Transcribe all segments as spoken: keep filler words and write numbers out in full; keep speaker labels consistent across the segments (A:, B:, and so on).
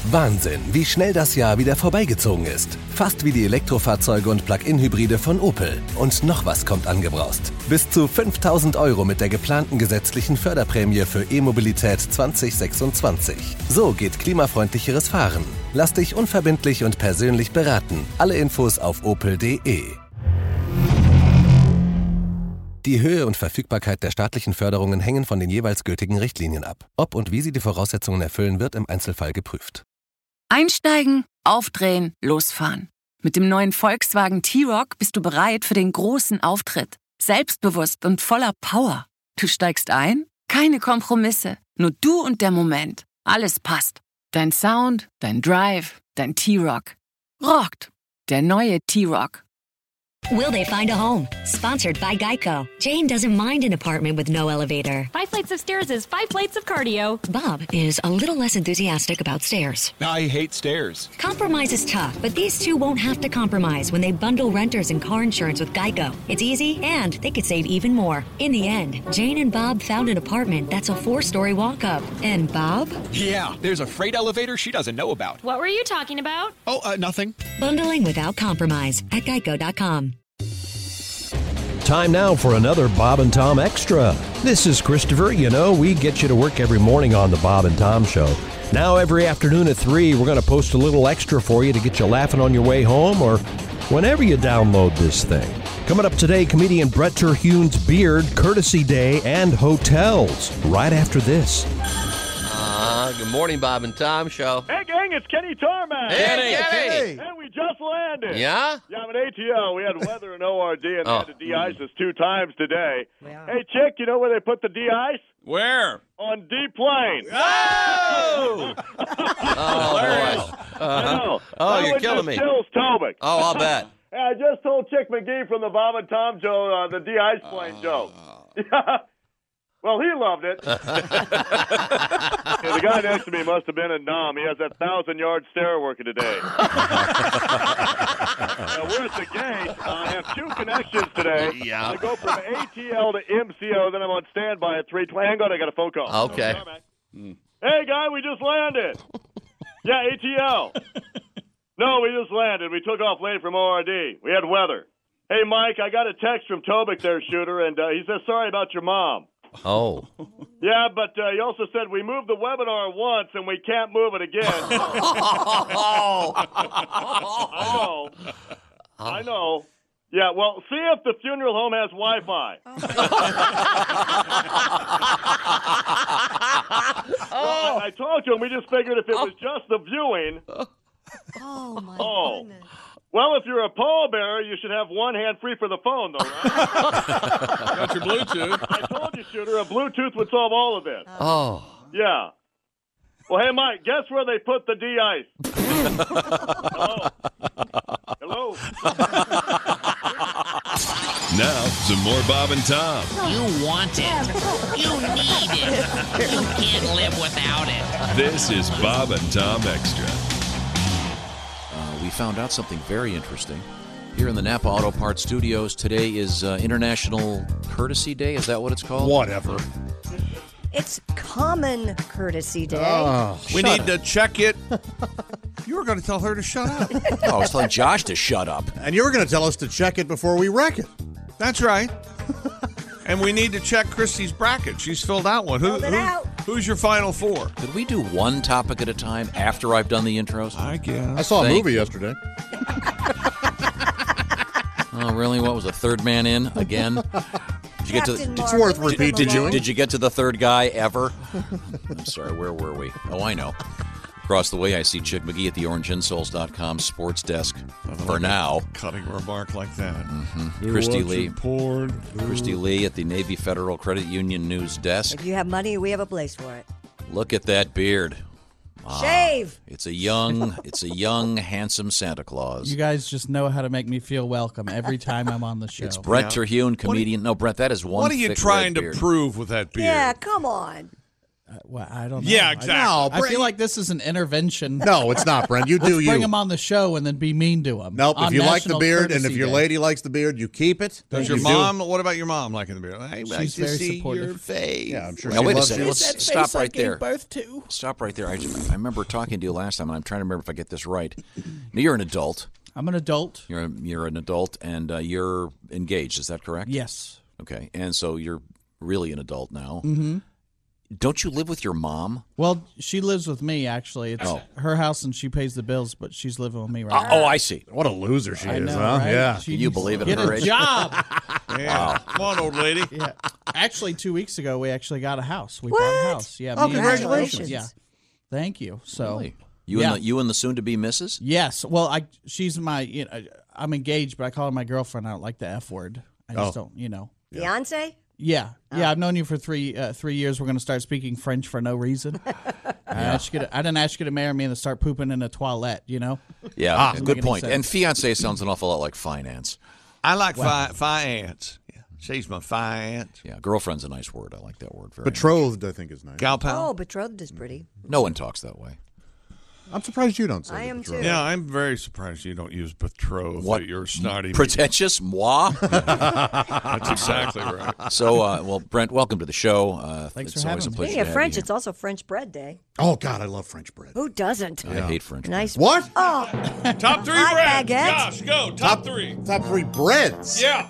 A: Wahnsinn, wie schnell das Jahr wieder vorbeigezogen ist. Fast wie die Elektrofahrzeuge und Plug-in-Hybride von Opel. Und noch was kommt angebraust. Bis zu fünftausend Euro mit der geplanten gesetzlichen Förderprämie für E-Mobilität zwanzig sechsundzwanzig. So geht klimafreundlicheres Fahren. Lass dich unverbindlich und persönlich beraten. Alle Infos auf opel punkt de. Die Höhe und Verfügbarkeit der staatlichen Förderungen hängen von den jeweils gültigen Richtlinien ab. Ob und wie sie die Voraussetzungen erfüllen, wird im Einzelfall geprüft.
B: Einsteigen, aufdrehen, losfahren. Mit dem neuen Volkswagen T-Roc bist du bereit für den großen Auftritt. Selbstbewusst und voller Power. Du steigst ein? Keine Kompromisse. Nur du und der Moment. Alles passt. Dein Sound, dein Drive, dein T-Roc. Rockt. Der neue T-Roc.
C: Will they find a home? Sponsored by Geico. Jane doesn't mind an apartment with no elevator.
D: Five flights of stairs is five plates of cardio.
C: Bob is a little less enthusiastic about stairs.
E: I hate stairs.
C: Compromise is tough, but these two won't have to compromise when they bundle renters and car insurance with Geico. It's easy, and they could save even more. In the end, Jane and Bob found an apartment that's a four-story walk-up. And Bob?
E: Yeah, there's a freight elevator she doesn't know about.
D: What were you talking about?
E: Oh, uh, nothing.
C: Bundling without compromise at geico dot com.
F: Time now for another Bob and Tom Extra. This is Christopher. You know, we get you to work every morning on the Bob and Tom Show. Now every afternoon at three, we're going to post a little extra for you to get you laughing on your way home or whenever you download this thing. Coming up today, comedian Brett Terhune's Beard, Courtesy Day, and Hotels. Right after this.
G: Uh, good morning, Bob and Tom Show.
H: Hey, gang, it's Kenny Tarmac.
G: Kenny, Kenny.
H: Hey, we just landed.
G: Yeah?
H: Yeah, I'm at A T L. We had weather and O R D, and
G: Oh.
H: they had to de-ice us two times today. Yeah. Hey, Chick, you know where they put the de-ice?
I: Where?
H: On D-plane.
I: Oh!
G: Oh, boy.
H: I know.
G: Oh,
H: That
G: you're
H: one
G: killing
H: just
G: me.
H: kills Tobic.
G: Oh, I'll bet.
H: Hey, I just told Chick McGee from the Bob and Tom Show uh, the de-ice plane joke. Yeah. Well, he loved it. Yeah, the guy next to me must have been a nom. He has that thousand-yard stare working today. uh, we're at the gate. Uh, I have two connections today.
G: Yeah.
H: I go from A T L to M C O, then I'm on standby at three twenty. Hang on, I got a phone call.
G: Okay.
H: Mm. Hey, guy, we just landed. Yeah, A T L. No, we just landed. We took off late from O R D. We had weather. Hey, Mike, I got a text from Tobic there, shooter, and uh, he says, sorry about your mom.
G: Oh.
H: Yeah, but uh, he also said we moved the webinar once and we can't move it again. I know. I know. Yeah, well, see if the funeral home has Wi-Fi. Well, I, I talked to him. We just figured if it was just the viewing.
J: Oh, my
H: Oh.
J: goodness.
H: Well, if you're a pallbearer, you should have one hand free for the phone, though, right?
I: Got your Bluetooth.
H: I told you, shooter, a Bluetooth would solve all of this.
G: Oh.
H: Yeah. Well, hey, Mike, guess where they put the de-ice? Hello? Hello?
K: Now, some more Bob and Tom.
L: You want it. You need it. You can't live without it.
K: This is Bob and Tom Extra.
M: We found out something very interesting. Here in the Napa Auto Parts Studios, today is uh, International Courtesy Day. Is that what it's called?
I: Whatever.
J: It's Common Courtesy Day.
I: Oh, we
M: Shut
I: need
M: up.
I: to check it. You were going to tell her to shut up.
M: Oh, I was telling Josh to shut up.
N: And you were going to tell us to check it before we wreck it.
I: That's right. And we need to check Christy's bracket. She's filled out one. Who,
J: Filled it
I: who-
J: out.
I: Who's your final four?
M: Could we do one topic at a time after I've done the intros?
I: I guess.
N: I saw a
M: Thank
N: movie yesterday.
M: Oh, really? What was a third man in again? Did you get to?
J: Captain
M: Did,
N: It's
J: Marvel,
N: worth
J: leave
N: repeat
J: him
M: did you
J: alone.
M: did you get to the third guy ever? I'm sorry. Where were we? Oh, I know. Across the way, I see Chick McGee at the orange insoles dot com sports desk for now.
I: Cutting a remark like that.
M: Mm-hmm. Christy Lee.
I: Poured.
M: Christy Lee at the Navy Federal Credit Union news desk.
J: If you have money, we have a place for it.
M: Look at that beard. Ah,
J: Shave.
M: It's a young, it's a young, handsome Santa Claus.
O: You guys just know how to make me feel welcome every time I'm on the show.
M: It's Brett
I: Yeah.
M: Terhune, comedian. No, Brett, that is one.
I: What are you
M: thick
I: trying
M: red
I: to
M: beard.
I: prove with that beard?
J: Yeah, come on.
O: Uh, well, I don't know.
I: Yeah,
O: I-
I: exactly.
N: No,
O: I,
N: Brent,
O: feel like this is an intervention.
N: No, it's not, Brent. You do
O: Let's
N: you.
O: bring him on the show and then be mean to him.
N: Nope.
O: on
N: If you like the
O: National
N: beard and
O: Courtesy
N: if your
O: Day.
N: lady likes the beard, you keep it.
I: Does
N: You
I: your
N: do.
I: mom? What about your mom liking the beard? I like
O: She's
I: to
O: very
I: see
O: supportive.
I: your face.
N: Yeah, I'm sure
M: Now,
N: she
M: wait a
N: loves
M: second.
N: you.
M: Let's
O: That
M: stop
O: face I
M: right
O: gave
M: there.
O: birth to.
M: Stop right there. I, just, I remember talking to you last time, and I'm trying to remember if I get this right. Now, you're an adult.
O: I'm an adult.
M: You're a, you're an adult, and uh, you're engaged. Is that correct?
O: Yes.
M: Okay, and so you're really an adult now.
O: Mm-hmm.
M: Don't you live with your mom?
O: Well, she lives with me, actually. It's
M: Oh.
O: her house, and she pays the bills, but she's living with me right
M: Uh,
O: now.
M: oh, I see.
N: What a loser she
O: I
N: is,
O: know,
N: huh?
O: right?
N: Yeah.
O: She
M: Can you
O: needs
M: believe
O: to
M: it at
O: Get
M: her
O: a
M: age?
O: job.
I: Yeah. Come on, old lady.
O: Yeah. Actually, two weeks ago, we actually got a house. We
J: What?
O: bought a house. Yeah.
N: Oh,
O: me and-
N: congratulations.
O: Yeah. Thank you. So,
M: Really? You
O: yeah.
M: and the you and the soon-to-be missus?
O: Yes. Well, I she's my. You know, I'm engaged, but I call her my girlfriend. I don't like the F word. I just
N: Oh.
O: don't. You know.
J: Beyonce?
O: Yeah. Yeah. I've known you for three uh, three years. We're going to start speaking French for no reason. I, asked you to, I didn't ask you to marry me and to start pooping in a toilette. You know.
M: Yeah,
O: Doesn't
M: good
O: make any
M: point.
O: sense.
M: And fiance sounds an awful lot like finance.
I: I like fi- finance. Yeah. She's my finance.
M: Yeah, girlfriend's a nice word. I like that word very much.
N: Betrothed, I think, is nice.
I: Gal pal.
J: Oh, betrothed is pretty.
M: No one talks that way.
N: I'm surprised you don't say
J: I
N: the
J: am
N: betrothed.
J: too.
I: Yeah, I'm very surprised you don't use betrothed.
M: What?
I: That you're snotty.
M: Pretentious? Moi?
I: That's exactly right.
M: So, uh, well, Brent, welcome to the show. Uh,
O: Thanks
M: it's
O: for
M: always
O: having
M: a
O: me.
M: pleasure
J: Speaking of
M: to have
J: French,
M: you
J: it's also French bread day.
N: Oh, God, I love French bread.
J: Who doesn't?
M: here. I hate French.
J: Nice.
N: What?
J: Oh,
I: Top three
J: Hi,
I: bread.
J: baguette.
I: Josh, go. Top three.
N: Top three breads.
I: Yeah.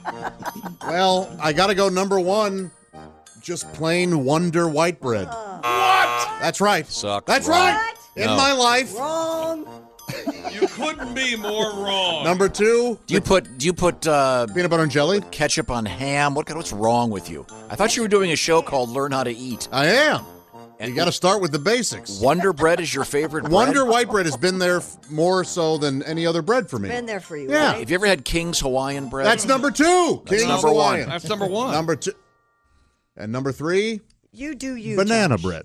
N: Well, I got to go number one. Just plain Wonder white bread.
I: What?
N: That's right.
M: Sucks.
N: That's
M: Wrong.
N: right. In
M: No.
N: my life.
J: wrong.
I: You couldn't be more wrong.
N: Number two,
M: Do you put do you put uh,
N: peanut butter and jelly.
M: ketchup on ham? What what's wrong with you? I thought you were doing a show called Learn How to Eat.
N: I am.
M: And
N: You got to start with the basics.
M: Wonder bread is your favorite bread?
N: Wonder white bread has been there f- more so than any other bread for me.
J: Been there for you,
N: Yeah.
J: right?
M: Have you ever had King's Hawaiian bread?
N: That's number two.
M: That's
N: King's
M: number one.
N: Hawaiian.
I: That's number one.
N: Number two. And number three,
J: You do you.
N: banana
J: Josh.
N: bread.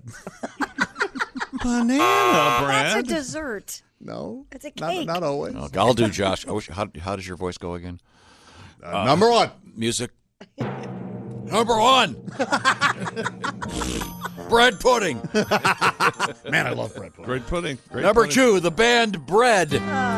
I: banana
J: That's a
I: bread.
J: dessert.
N: No.
J: It's a
N: Not,
J: cake.
N: not always.
M: Oh, I'll do, Josh. I wish, how, how does your voice go again?
N: Uh, number one.
M: Music. Number one. Bread pudding.
N: Man, I love bread pudding.
I: Great pudding. Great
M: Number
I: pudding.
M: two, the band Bread.
J: Oh,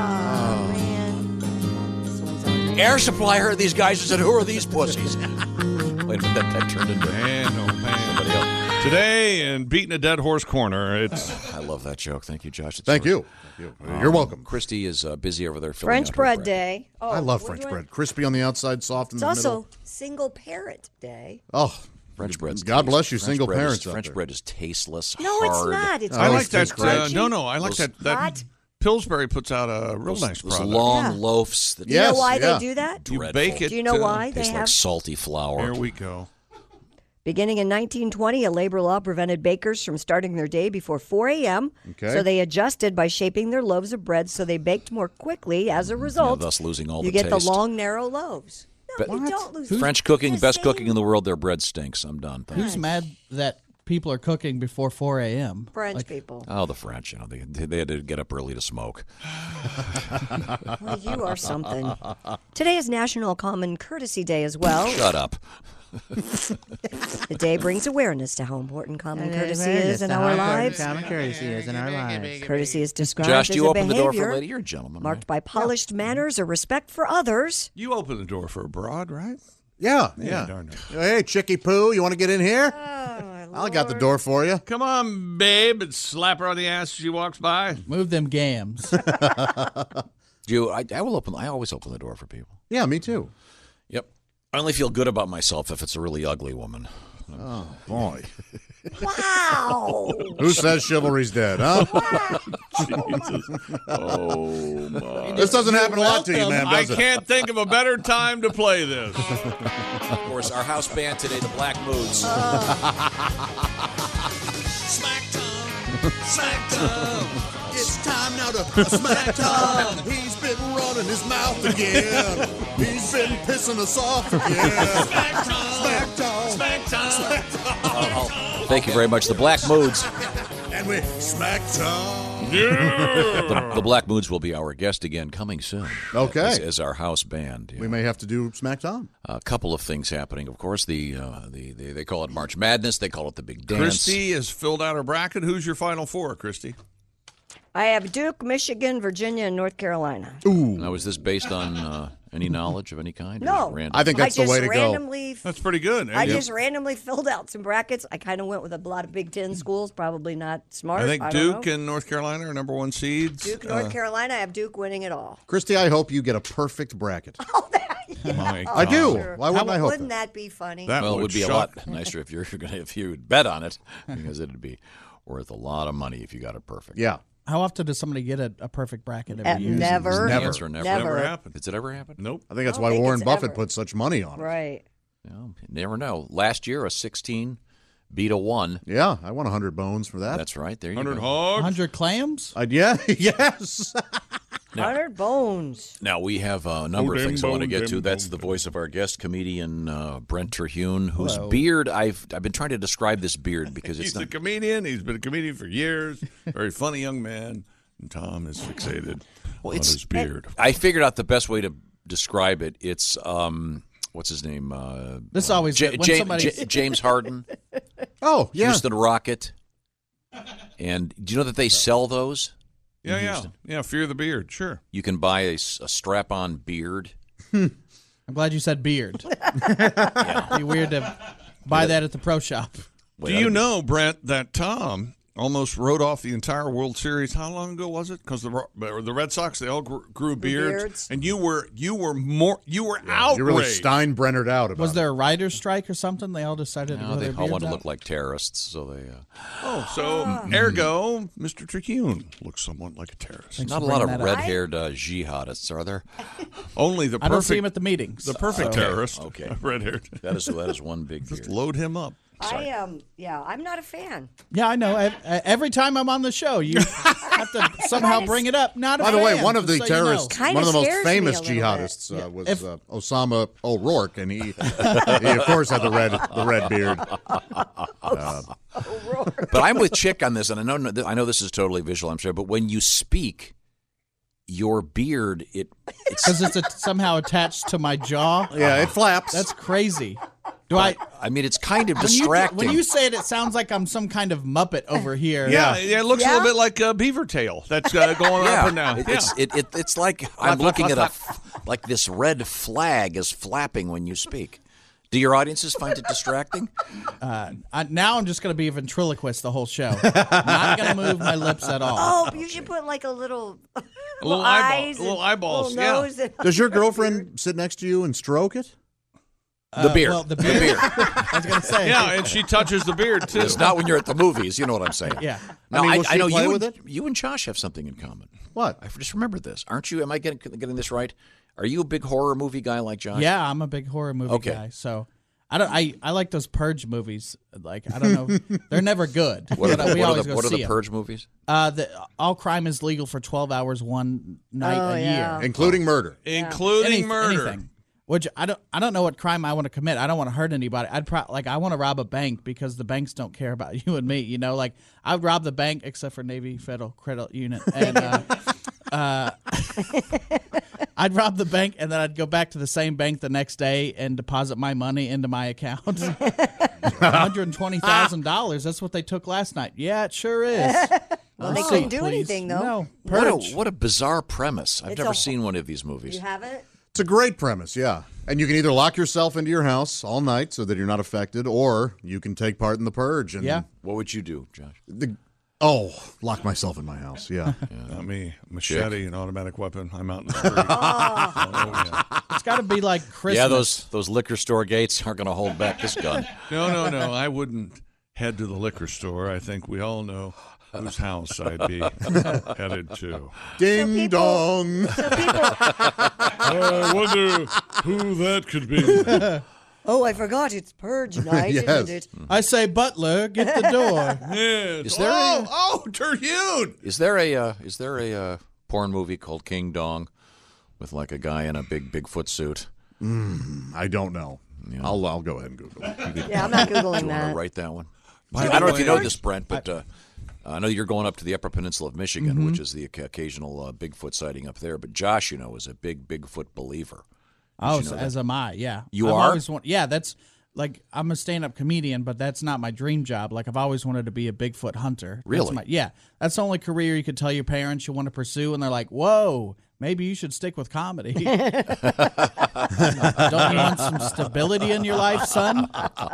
J: man. This one's on.
M: Air Supply heard these guys and said, "Who are these pussies?" Wait a minute, that, that turned into
I: Man, oh man.
M: somebody else.
I: Today in Beating a Dead Horse Corner, it's
M: I love that joke. Thank you, Josh. It's
N: Thank
M: so-
N: you. Thank you. You're welcome.
M: Christy is uh, busy over there filling
J: French
M: out her
J: bread day. Oh,
N: I love
J: we're
N: French
J: doing-
N: bread. Crispy on the outside, soft in
J: It's
N: the
J: also
N: middle.
J: single parent day.
N: Oh,
M: French bread.
N: God bless you,
M: French
N: single
M: bread
N: parents
M: Is,
N: out
M: French
N: there.
M: bread is tasteless.
J: No, it's
M: hard.
J: not. It's
I: I
N: Oh,
I: like
N: it's
I: that. Uh,
J: crunchy.
I: no, no, I like
M: Those-
I: that. That
J: Hot.
I: Pillsbury puts out a real
M: Those,
I: nice
M: those
I: product.
M: long
J: Yeah.
M: loaves. That
J: Do you
N: Yes,
J: know why
N: yeah.
J: they do that?
I: You
M: dreadful.
I: bake it.
J: Do you know
I: uh,
J: why they
M: Tastes like
J: have?
M: salty flour.
I: Here we go.
J: Beginning in nineteen twenty, a labor law prevented bakers from starting their day before four a.m.
N: Okay.
J: So they adjusted by shaping their loaves of bread so they baked more quickly. As a result,
M: thus losing all
J: you
M: the
J: get
M: taste.
J: the long, narrow loaves. No,
M: But-
J: you don't lose.
M: French cooking,
J: It's the
M: best
J: same
M: cooking in the world. Their bread stinks. I'm done. Thanks.
O: Who's mad that people are cooking before four a.m.?
J: French
O: Like,
J: people.
M: Oh, the French. You know, they, they had to get up early to smoke.
J: Well, you are something. Today is National Common Courtesy Day as well.
M: Shut up.
J: The day brings awareness to how important common courtesy is in our lives.
O: Common courtesy is in our lives.
J: Courtesy is described
M: Josh,
J: as
M: do you
J: a
M: open the door for
J: behavior
M: a lady? You're a gentleman.
J: marked by polished manners or respect for others.
I: You open the door for a broad, right?
N: Yeah,
I: Yeah,
N: yeah.
I: darn it.
N: Hey, Chicky Poo, you want to get in here?
J: Oh,
N: I got the door for you.
I: Come on, babe, and slap her on the ass as she walks by.
O: Move them gams.
M: Do you, I, I will open. I always open the door for people.
N: Yeah, me too.
M: Yep. I only feel good about myself if it's a really ugly woman.
N: Oh, boy.
J: Wow.
N: Who says chivalry's dead, huh?
I: Jesus. Oh, my.
N: This doesn't happen a lot to you,
O: welcome.
N: ma'am,
I: I
N: does it?
I: can't think of a better time to play this.
M: Of course, our house band today, the Black Moods.
P: Smack Tom, Smack Tom. It's time now to smack Tom. He's been running his mouth again. He's been pissing us off again. Smack Tom, Smack Tom, Smack Tom, Smack Tom.
M: Oh, oh, thank you very much. The Black Moods.
P: And we smack Tom.
M: the, the Black Moods will be our guest again coming soon.
N: Okay.
M: As, as our house band.
N: We may have to do SmackDown.
M: A couple of things happening. Of course, the, uh, the, the they call it March Madness. They call it the Big Dance.
I: Christy has filled out her bracket. Who's your final four, Christy?
J: I have Duke, Michigan, Virginia, and North Carolina.
N: Ooh.
M: Now, is this based on uh, any knowledge of any kind? or
J: No.
M: is it random?
N: I think that's
J: I
N: the way
J: just
N: to go.
J: randomly,
I: That's pretty good.
J: I
I: Yep.
J: just randomly filled out some brackets. I kind of went with a lot of Big Ten schools. Probably not smart.
I: I think
J: don't
I: Duke
J: know.
I: and North Carolina are number one seeds.
J: Duke, North
I: Uh,
J: Carolina. I have Duke winning it all.
N: Christy, I hope you get a perfect bracket.
I: my
N: I do.
I: God.
N: Why wouldn't I hope
J: Wouldn't that be funny?
I: That
M: well, it
I: would
M: would be a
I: shock-
M: lot nicer if you're gonna if you would bet on it, because it'd be worth a lot of money if you got it perfect.
N: Yeah.
O: How often does somebody get a, a perfect bracket every
J: Uh,
O: year?
J: never.
M: The answer never.
J: Never.
I: Never happened.
M: Has it ever happened?
I: Nope.
N: I think that's
J: I don't
N: why
J: think
N: Warren
J: it's
N: Buffett
J: ever.
N: put such money on it.
J: Right.
M: No, you never know. Last year, a sixteen beat a one.
N: Yeah, I won one hundred bones for that.
M: That's right. There you
I: one hundred
M: go.
I: hogs.
O: one hundred clams?
N: I, yeah, yes.
M: Now-
J: one hundred bones.
M: Now, we have a number
I: Oh,
M: of
I: dem,
M: things I want to
I: bone,
M: get
I: dem,
M: to. That's
I: bone,
M: the
I: dem.
M: voice of our guest comedian, uh, Brent Terhune, whose
O: Hello.
M: beard, I've I've been trying to describe this beard because it's
I: He's a
M: not.
I: comedian. He's been a comedian for years. Very funny young man. And Tom is fixated
M: Well,
I: on
M: it's-
I: his beard.
M: I figured out the best way to describe it. It's, um, what's his name? Uh,
O: This always
M: Ja-
O: when
M: Ja-
O: somebody
M: Ja- James Harden,
N: Oh, yeah.
M: Houston Rocket. And do you know that they sell those? in
I: Yeah, yeah.
M: Houston?
I: Yeah, fear the beard. Sure.
M: You can buy a, s- a strap-on beard.
O: I'm glad you said beard. It'd be weird to buy that at the pro shop.
M: Wait,
I: Do
M: that'd
I: you
M: be-
I: know, Brent, that Tom almost wrote off the entire World Series? How long ago was it? Because the Ro- the Red Sox, they all grew, grew beards,
J: beards.
I: and you were you were more you were outraged.
N: You really Steinbrennered out about
O: Was
N: it.
O: there a writer's strike or something? They all decided to
M: No,
O: grow
M: they
O: their
M: all
O: beards
M: want to
O: out?
M: look like terrorists, so they. Uh,
I: Oh, so ergo, Mister Terhune looks somewhat like a terrorist.
O: Thanks
M: not a
O: for
M: lot of
O: bringing that up.
M: red-haired uh, jihadists, are there?
I: Only the
O: I don't see
I: perfect
O: him at the meetings.
I: the perfect
O: so-
I: terrorist.
M: Okay.
I: red haired.
M: That is that is one big
I: Just
M: beard.
I: load him up.
J: I am. Um, yeah, I'm not a fan.
O: Yeah, I know. Ev- Every time I'm on the show, you have to somehow bring it up. Not a
N: By the way,
O: fan,
N: one of the
O: just so you know.
N: terrorists,
J: Kinda
N: one of the most
J: scares me
N: famous
J: a little
N: jihadists uh,
O: bit.
N: was
O: If-
N: uh, Osama O'Rourke, and he, he of course had the red the red beard. Uh,
M: But I'm with Chick on this, and I know I know this is totally visual, I'm sure. But when you speak, your beard it it's
O: Because it's a, somehow attached to my jaw.
N: yeah, it flaps.
O: That's crazy. Do I?
M: I mean, it's kind of
O: When you,
M: distracting.
O: when you say it, it sounds like I'm some kind of Muppet over here.
I: Yeah, yeah, it looks a
J: Yeah?
I: little bit like a beaver tail that's uh, going
M: yeah,
I: up and down.
M: it-
I: Yeah.
M: it's it, it, it's like I'm looking at a f- like this red flag is flapping when you speak. Do your audiences find it distracting?
O: Uh, I, now I'm just going to be a ventriloquist the whole show. Not going to move my lips at all.
J: Oh, you should put like a little,
I: a little eyeball,
J: eyes,
I: little
J: and
I: eyeballs.
J: little
I: Yeah.
J: nose and-
N: Does your girlfriend sit next to you and stroke it?
M: The beard.
O: Well, the beard. I was going to say.
I: Yeah, and she touches the beard too.
M: It's not when you're at the movies. You know what I'm saying?
O: Yeah.
M: Now,
N: I mean,
M: I,
N: will
M: I
N: she
M: know
N: play
M: you
N: with
M: and,
N: it?
M: you and Josh have something in common.
N: What?
M: I just remembered this. Aren't you? Am I getting getting this right? Are you a big horror movie guy like Josh?
O: Yeah, I'm a big horror movie
M: Okay.
O: guy. So I don't. I, I like those Purge movies. Like I don't know, they're never good.
M: What are
O: but
M: the,
O: we
M: what are
O: always
M: the,
O: go
M: what are
O: see
M: the
O: 'em.
M: Purge movies?
O: Uh, the all crime is legal for twelve hours one night
J: Oh,
O: a
J: yeah.
O: year,
N: Including murder.
I: Including
O: Any-
I: murder.
O: anything. Which I don't. I don't know what crime I want to commit. I don't want to hurt anybody. I'd pro- like I want to rob a bank because the banks don't care about you and me. You know, like I would rob the bank except for Navy Federal Credit Unit, and uh, uh, I'd rob the bank and then I'd go back to the same bank the next day and deposit my money into my account. one hundred twenty thousand dollars. That's what they took last night. Yeah, it sure is.
J: Well, they
O: Oh,
J: couldn't do
O: please.
J: anything though.
O: No,
M: What a,
O: Purge.
M: what a bizarre premise. I've
J: It's
M: never
J: a-
M: seen one of these movies.
J: You haven't?
N: It's a great premise, yeah. And you can either lock yourself into your house all night so that you're not affected, or you can take part in the purge. And
O: Yeah.
M: What would you do, Josh?
N: The, oh, lock myself in my house, yeah.
I: Not me. Machete, an automatic weapon. I'm out in the street. oh, yeah.
O: It's got to be like Christmas.
M: Yeah, those those liquor store gates aren't going to hold back this gun.
I: No, no, no. I wouldn't head to the liquor store. I think we all know whose house I'd be headed to.
N: Ding
J: So people-
N: dong.
I: I wonder who that could be.
J: Oh, I forgot it's Purge night,
N: Yes.
J: isn't it?
O: I say, Butler, get the door.
I: Yes.
M: Is there
I: oh,
M: a-
I: oh, Terhune.
M: Is there a uh, is there a uh, porn movie called King Dong with like a guy in a big Bigfoot suit?
N: Mm, I don't know. I'll I'll go ahead and Google it.
J: Yeah, I'm not
M: Do
J: Googling
M: you want
J: that.
M: to write that one?
I: By
M: I don't know
I: the
M: if you know
I: way-
M: this, Brent, but uh, I know you're going up to the Upper Peninsula of Michigan,
O: Mhm.
M: which is the oc- occasional uh, Bigfoot sighting up there. But Josh, you know, is a big Bigfoot believer. Did
O: Oh,
M: you
O: so
M: know that?
O: as am I. Yeah,
M: You
O: I've
M: are?
O: Always want, yeah, that's like I'm a stand-up comedian, but that's not my dream job. Like I've always wanted to be a Bigfoot hunter. That's
M: Really?
O: my- yeah, that's the only career you could tell your parents you want to pursue, and they're like, "Whoa, maybe you should stick with comedy." Don't you want some stability in your life, son?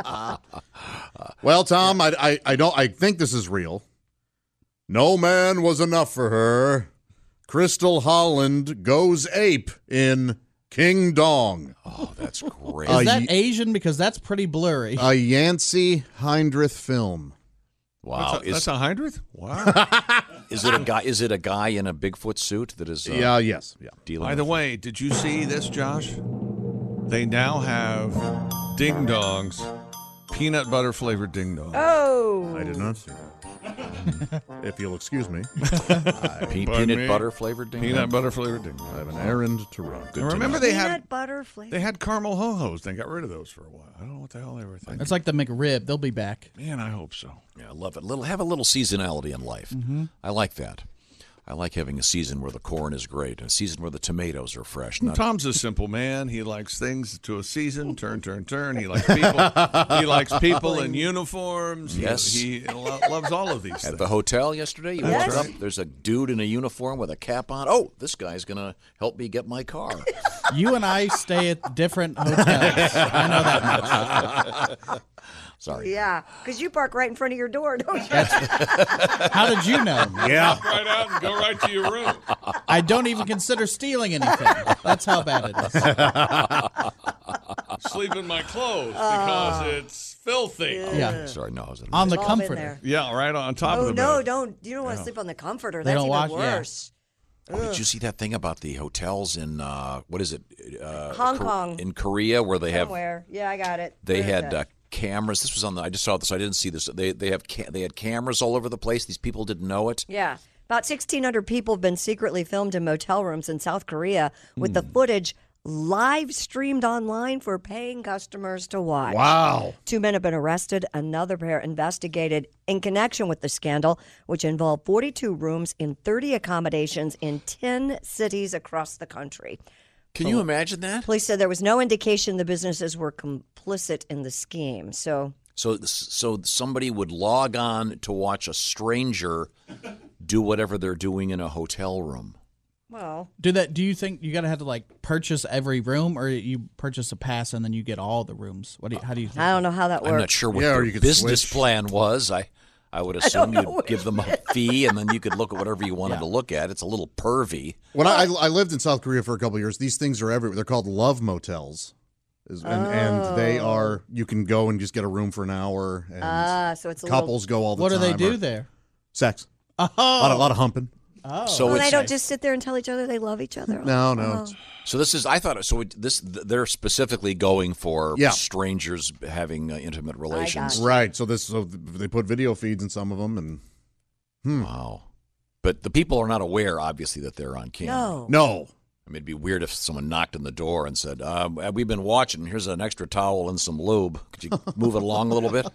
N: Well, Tom, I, I, I don't. I think this is real. No man was enough for her. Crystal Holland goes ape in King Dong.
M: Oh, that's great.
O: Is that Asian? Because that's pretty blurry.
N: A Yancey Hindreth film.
M: Wow,
I: That's a, that's a Hindreth? Wow.
M: Is it a guy? Is it a guy in a Bigfoot suit that is? Uh,
N: Yeah, yes, yeah.
M: Dealing
I: By
M: with
I: the way, did you see this, Josh? They now have ding dongs, peanut butter flavored ding dongs.
J: Oh.
N: I did not see that. If you'll excuse me.
M: Pe-
I: Pardon
M: peanut
I: me?
M: butter flavored ding.
I: Peanut
M: dong?
I: butter flavored ding.
N: I have an errand to run.
I: And remember they
J: Peanut
I: had
J: butter flavor.
I: they had caramel ho-hos. They got rid of those for a while. I don't know what the hell they were thinking.
O: It's like the McRib. They'll be back.
I: Man, I hope so.
M: Yeah, I love it. Little have a little seasonality in life.
O: Mhm.
M: I like that. I like having a season where the corn is great, and a season where the tomatoes are fresh. Not,
I: Tom's a simple man. He likes things to a season, turn, turn, turn. He likes people. He likes people in uniforms. He-
M: Yes.
I: he, lo- loves all of these
M: At
I: things.
M: the hotel yesterday, you
J: Yes.
M: walked up. There's a dude in a uniform with a cap on. Oh, this guy's gonna help me get my car.
O: You and I stay at different hotels. I know that much.
M: Sorry.
J: Yeah, because you park right in front of your door, don't you?
O: How did you know?
N: Yeah.
I: Right out and go right to your room.
O: I don't even consider stealing anything. That's how bad it is.
I: Sleep in my clothes because it's filthy.
O: Yeah.
M: Sorry, no, I was
O: On the
J: It's all been
O: comforter.
J: there.
I: Yeah, right on top
J: Oh
I: of the
J: no,
I: bed.
J: don't you don't want to sleep on the comforter.
O: They
J: That's
O: don't
J: even
O: wash- yeah.
J: worse.
M: Oh, did you see that thing about the hotels in uh, what is it? Uh,
J: Hong
M: Kor-
J: Kong.
M: in Korea, where they have
J: Somewhere. Yeah, I got it.
M: they
J: Where is
M: had
J: that?
M: uh, cameras. This was on the. I just saw this. I didn't see this. They they have ca- they had cameras all over the place. These people didn't know it.
J: Yeah. About sixteen hundred people have been secretly filmed in motel rooms in South Korea with the footage live streamed online for paying customers to watch.
N: Wow.
J: Two men have been arrested. Another pair investigated in connection with the scandal, which involved forty-two rooms in thirty accommodations in ten cities across the country.
M: Can you imagine that?
J: Police said there was no indication the businesses were complicit in the scheme. So
M: So so somebody would log on to watch a stranger do whatever they're doing in a hotel room.
J: Well,
O: do that. Do you think you gotta have to like purchase every room, or you purchase a pass and then you get all the rooms? What do you, how do you? Think?
J: I don't know how that works.
M: I'm not sure what
N: Yeah, or
M: their
N: you could
M: business
N: switch.
M: plan was. I I would assume you'd give them a fee and then you could look at whatever you wanted
O: Yeah.
M: to look at. It's a little pervy.
N: When I, I lived in South Korea for a couple of years, these things are everywhere. They're called love motels. Is- And, and they are, you can go and just get a room for an hour. And
J: Ah, so it's a
N: couples go all the
O: What do
N: time.
O: they do
N: or
O: there?
N: Sex.
O: Oh,
N: A lot, of, lot of humping.
O: oh.
M: So
J: Well,
M: it's
J: they don't just sit there and tell each other they love each other.
N: No, no.
J: Oh.
M: so this is I thought so it, this they're specifically going for
N: Yeah.
M: strangers having uh, intimate relations.
J: it.
N: Right. So this, so they put video feeds in some of them, and hmm.
M: Wow. But the people are not aware, obviously, that they're on camera.
J: No.
N: no.
M: I mean, it'd be weird if someone knocked on the door and said, uh, "We've been watching. Here's an extra towel and some lube. Could you move it along a little bit?"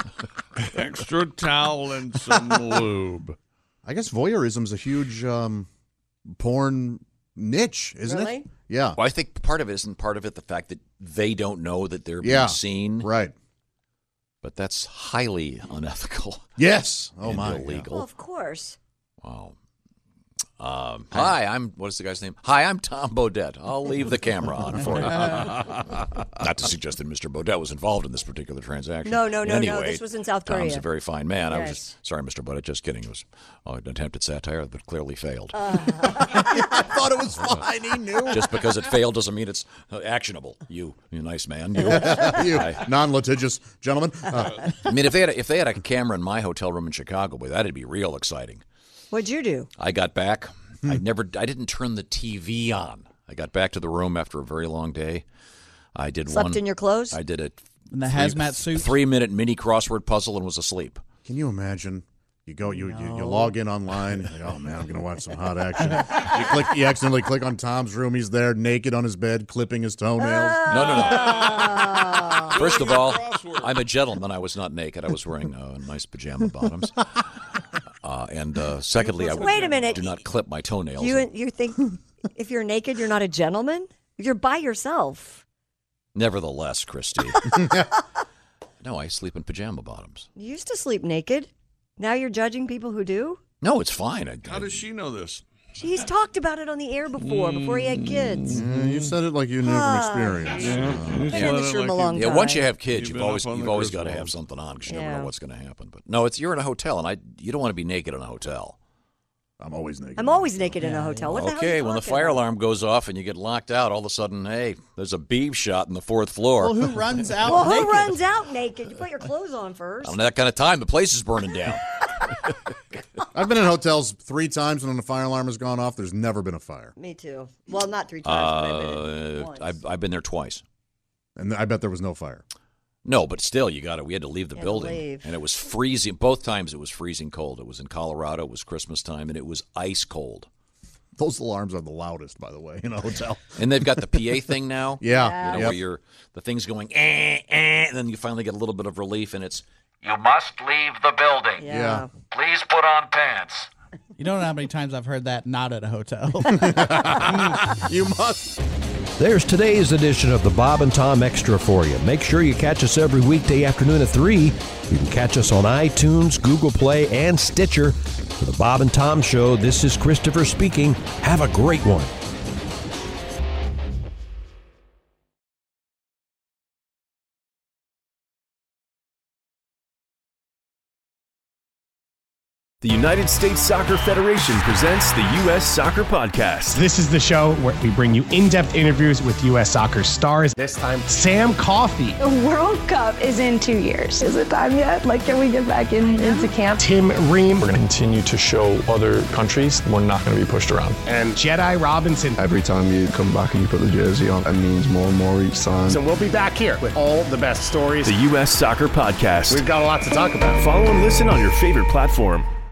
I: Extra towel and some lube.
N: I guess voyeurism's a huge um, porn niche, isn't
J: Really?
N: it? Yeah.
M: Well, I think part of it isn't part of it the fact that they don't know that they're
N: Yeah.
M: being seen,
N: Right.
M: but that's highly unethical.
N: Yes. Oh
M: and
N: my.
M: illegal.
J: Well, of course.
M: Wow. Um, hi, I'm what is the guy's name? Hi, I'm Tom Bodette. I'll leave the camera on for you. Not to suggest that Mister Bodette was involved in this particular transaction.
J: No, no, no, no.
M: Anyway,
J: This was in South
M: Tom's
J: Korea.
M: a very fine man. I was
J: Yes.
M: just sorry, Mister Bodette. Just kidding. It was oh, an attempt at satire, but clearly failed.
N: I thought it was fine. He knew.
M: Just because it failed doesn't mean it's uh, actionable. You, you nice man. You.
N: you
M: I-
N: non-litigious gentleman. Uh,
M: I mean, if they had a, if they had a camera in my hotel room in Chicago, boy, that'd be real exciting.
J: What'd you do?
M: I got back. I never. I didn't turn the T V on. I got back to the room after a very long day. I did
J: Slept
M: one.
J: in your clothes?
M: I did a
O: In the
M: three-
O: hazmat suit?
M: three minute mini crossword puzzle and was asleep.
N: Can you imagine? You go, you, you you log in online. Like, oh man, I'm gonna watch some hot action. You click, you accidentally click on Tom's room. He's there, naked on his bed, clipping his toenails.
M: No, no, no. First of all, I'm a gentleman. I was not naked. I was wearing uh, nice pajama bottoms. Uh, and uh, secondly, I
J: Wait a minute.
M: do not clip my toenails.
J: You you think if you're naked, you're not a gentleman? You're by yourself.
M: Nevertheless, Christy. No, I sleep in pajama bottoms.
J: You used to sleep naked. Now you're judging people who do?
M: No, it's fine. I,
I: How does she know this?
J: He's talked about it on the air before, before he had kids.
N: Yeah, you said it like you knew from experience.
J: Been in this room a long
M: yeah,
J: time.
M: once you have kids,
I: You've
M: you've,
I: been
M: always
I: up on
M: you've
I: the
M: always got to
I: Griswold.
M: have something on because you never
J: Yeah.
M: know what's going to happen. But no, it's you're in a hotel, and I you don't want to be naked in a hotel.
N: I'm always naked.
J: I'm always naked in a hotel. What the hell are
M: Okay,
J: you
M: when the
J: talking
M: fire
J: about?
M: alarm goes off and you get locked out, all of a sudden, hey, there's a beam shot in the fourth floor.
O: Well, who runs out
J: Well, who
O: naked?
J: runs out naked? You put your clothes on first.
M: On that kind of time, the place is burning down.
N: I've been in hotels three times, and when the fire alarm has gone off, there's never been a fire.
J: Me too. Well, not three times, but I've been in
M: Uh,
J: once.
M: I've, I've been there twice.
N: And I bet there was no fire.
M: No, but still, you got to. We had to leave the
J: You had to
M: building,
J: leave.
M: and it was freezing. Both times, it was freezing cold. It was in Colorado. It was Christmas time, and it was ice cold.
N: Those alarms are the loudest, by the way, in a hotel.
M: And they've got the P A thing now.
N: Yeah.
M: You know,
N: Yep.
M: where you're the thing's going, eh, eh, and then you finally get a little bit of relief, and it's you must leave the building.
J: Yeah.
M: Please put on pants.
O: You don't know how many times I've heard that not at a hotel.
N: You must.
F: There's today's edition of the Bob and Tom Extra for you. Make sure you catch us every weekday afternoon at three. You can catch us on iTunes, Google Play, and Stitcher. For the Bob and Tom Show, this is Christopher speaking. Have a great one.
K: The United States Soccer Federation presents the U S Soccer Podcast.
Q: This is the show where we bring you in-depth interviews with U S soccer stars. This time, Sam Coffey.
R: The World Cup is in two years. Is it time yet? Like, can we get back in, into camp?
Q: Tim Ream.
S: We're going to continue to show other countries we're not going to be pushed around.
Q: And Jedi Robinson.
S: Every time you come back and you put the jersey on, it means more and more each time.
Q: So we'll be back here with all the best stories.
K: The U S Soccer Podcast.
Q: We've got a lot to talk about.
K: Follow and listen on your favorite platform.